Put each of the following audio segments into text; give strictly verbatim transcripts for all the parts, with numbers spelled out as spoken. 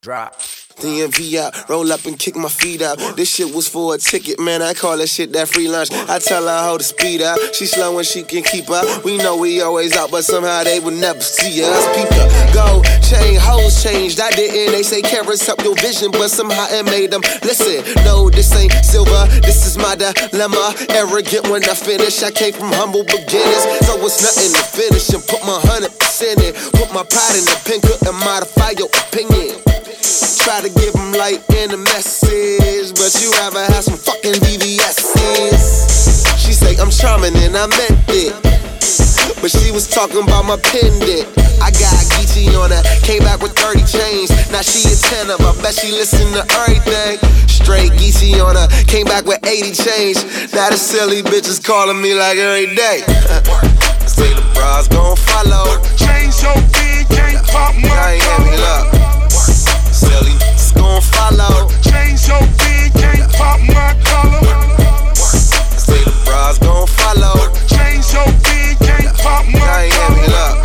Drop. D M V out, roll up and kick my feet out. This shit was for a ticket, man, I call that shit that free lunch. I tell her how to speed out, she slow when she can keep up. We know we always out, but somehow they would never see us. People go, chain, hoes changed, I didn't. They say carrots help your vision, but somehow it made them listen. No, this ain't silver, this is my dilemma. Arrogant when I finish, I came from humble beginners. So it's nothing to finish and put my hundred percent in. Put my pride in the pen, couldn't modify your opinion. Try to give them light in the message, but you rather have some fucking V V S's. She say I'm charming and I meant it, but she was talking about my pendant. I got Geechee on her, came back with thirty chains. Now she a ten of, I bet she listen to everything. Straight Geechee on her, came back with eighty chains. Now the silly bitches calling me like every day. Say the bras gon' follow. Chain so big, can't pop my collar. Silly, it's gon' follow. Chain so big, can't pop my collar. Say the bras gon' follow. Chain so big, can't pop my collar.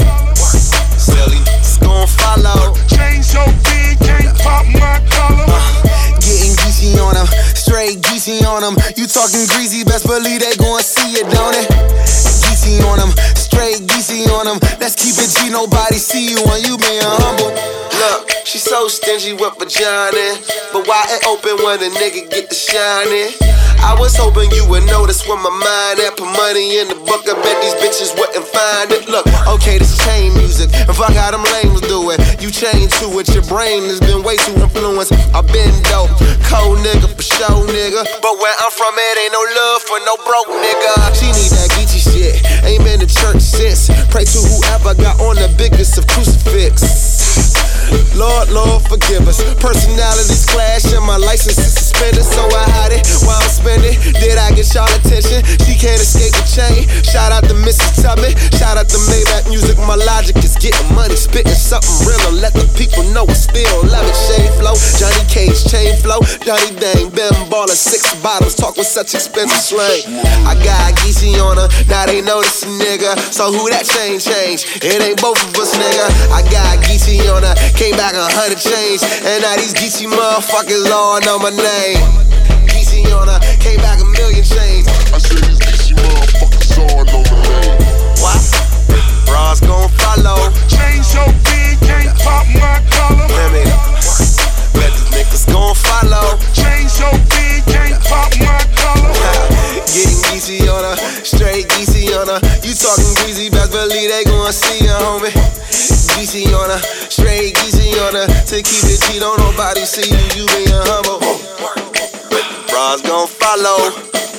Silly, it's gon' follow. Chain so big, can't pop my collar. Uh, getting Geechee on them, straight Geechee on them. You talking greasy, best believe they gon' see it, don't it? Geechee on them, straight Geechee on them. Let's keep it G, nobody see you when you being humble. Look, she so stingy with vagina, but why it open when a nigga get to shining? I was hoping you would notice when my mind at. Put money in the book, I bet these bitches wouldn't find it. Look, okay, this chain music, and fuck how them lames do it. You chain to it, your brain has been way too influenced. I been dope, cold nigga for show nigga, but where I'm from it ain't no love for no broke nigga. She need that Geechee shit, ain't been to church since. Pray to whoever got on the biggest of crucifix. Lord, Lord, forgive us. Personalities clash and my license is suspended, so I hide it while I'm spending. Did I get y'all attention? She can't escape the chain. Shout out to Missus Tubman, shout out to Maybach Music. My logic is getting money, spitting something real and let the people know I still love it. Shade flow, Johnny Cage chain flow, Johnny Dang, Ben Baller, six bottles, talk with such expensive slang. I got Geechee on her, now they know this a nigga. So who that chain change? It ain't both of us, nigga. I got Geechee on her, came back a hundred chains, and now these Geechee motherfuckers all know my name. Geechee on her, came back a million chains. I said these Geechee motherfuckers all know my name. What? Bras gon' follow. Chain so big, can't pop my collar. Let me bet these niggas gon' follow. Chain so big, can't pop my collar. Getting Geechee on her, straight Geechee on her. You talking greasy, best believe they gon' see ya, homie. Geechee on her, straight Geechee on her. To keep it G, don't nobody see you, you being humble. But the bras gon' follow.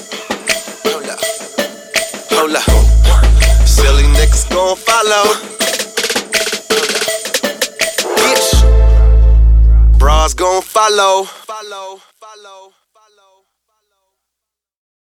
Hold up, hold up. Silly niggas gon' follow. Bitch, bras gon' follow.